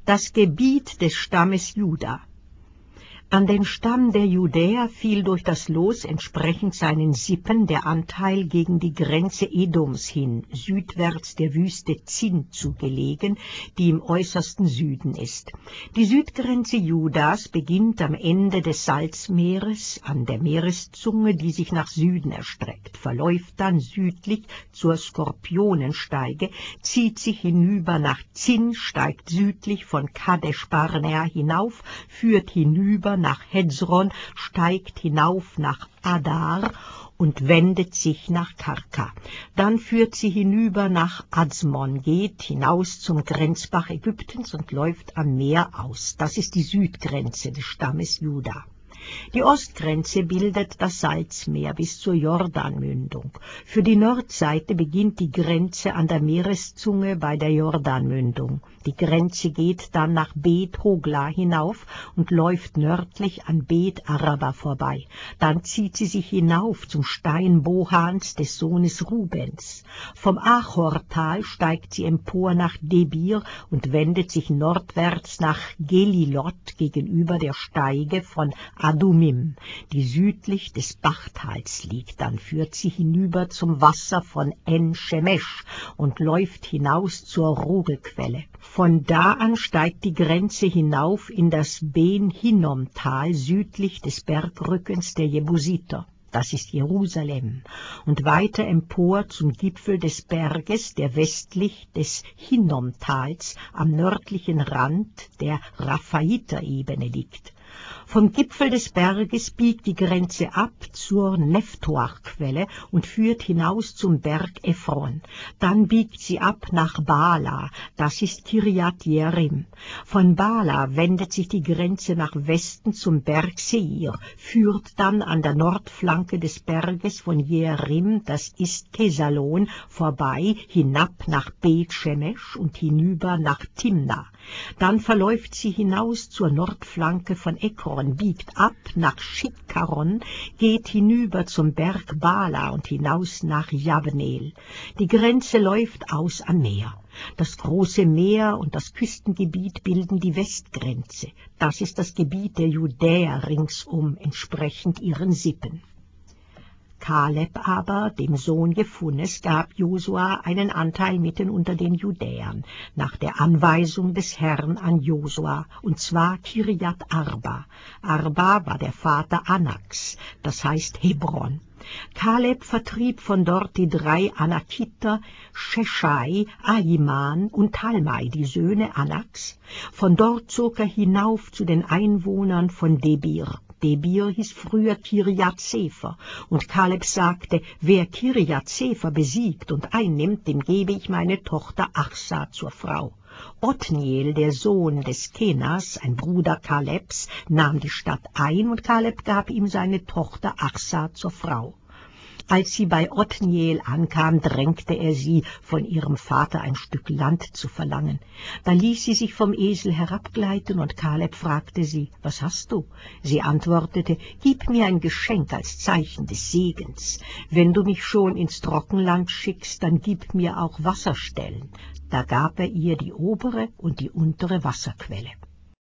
Das Gebiet des Stammes Juda. An den Stamm der Judäer fiel durch das Los entsprechend seinen Sippen der Anteil gegen die Grenze Edoms hin, südwärts der Wüste Zin zu gelegen, die im äußersten Süden ist. Die Südgrenze Judas beginnt am Ende des Salzmeeres, an der Meereszunge, die sich nach Süden erstreckt, verläuft dann südlich zur Skorpionensteige, zieht sich hinüber nach Zin, steigt südlich von Kadesh Barnea hinauf, führt hinüber nach Hezron, steigt hinauf nach Adar und wendet sich nach Karka. Dann führt sie hinüber nach Azmon, geht hinaus zum Grenzbach Ägyptens und läuft am Meer aus. Das ist die Südgrenze des Stammes Juda. Die Ostgrenze bildet das Salzmeer bis zur Jordanmündung. Für die Nordseite beginnt die Grenze an der Meereszunge bei der Jordanmündung. Die Grenze geht dann nach Bet Hogla hinauf und läuft nördlich an Bet Araba vorbei. Dann zieht sie sich hinauf zum Stein Bohans des Sohnes Rubens. Vom Achortal steigt sie empor nach Debir und wendet sich nordwärts nach Gelilot gegenüber der Steige von Adumim, die südlich des Bachtals liegt. Dann führt sie hinüber zum Wasser von En-Shemesh und läuft hinaus zur Rogelquelle. Von da an steigt die Grenze hinauf in das Ben-Hinnom-Tal südlich des Bergrückens der Jebusiter. Das ist Jerusalem, und weiter empor zum Gipfel des Berges, der westlich des Hinnom-Tals am nördlichen Rand der Raphaiter-Ebene liegt. Vom Gipfel des Berges biegt die Grenze ab zur Neftoach-Quelle und führt hinaus zum Berg Ephron. Dann biegt sie ab nach Bala, das ist Kirjat Jearim. Von Bala wendet sich die Grenze nach Westen zum Berg Seir, führt dann an der Nordflanke des Berges von Jearim, das ist Kesalon, vorbei, hinab nach Bet Shemesh und hinüber nach Timna. Dann verläuft sie hinaus zur Nordflanke von Ekron, biegt ab nach Schitkaron, geht hinüber zum Berg Bala und hinaus nach Jabneel. Die Grenze läuft aus am Meer. Das große Meer und das Küstengebiet bilden die Westgrenze. Das ist das Gebiet der Judäer ringsum, entsprechend ihren Sippen. Kaleb aber, dem Sohn Jephunes, gab Josua einen Anteil mitten unter den Judäern, nach der Anweisung des Herrn an Josua, und zwar Kirjat Arba. Arba war der Vater Anaks, das heißt Hebron. Kaleb vertrieb von dort die 3 Anakiter, Sheshai, Ahiman und Talmai, die Söhne Anaks. Von dort zog er hinauf zu den Einwohnern von Debir. Debir hieß früher Kirjat Sefer, und Kaleb sagte, wer Kirjat Sefer besiegt und einnimmt, dem gebe ich meine Tochter Achsa zur Frau. Othniel, der Sohn des Kenas, ein Bruder Kalebs, nahm die Stadt ein, und Kaleb gab ihm seine Tochter Achsa zur Frau. Als sie bei Othniel ankam, drängte er sie, von ihrem Vater ein Stück Land zu verlangen. Da ließ sie sich vom Esel herabgleiten, und Kaleb fragte sie, was hast du? Sie antwortete, gib mir ein Geschenk als Zeichen des Segens. Wenn du mich schon ins Trockenland schickst, dann gib mir auch Wasserstellen. Da gab er ihr die obere und die untere Wasserquelle.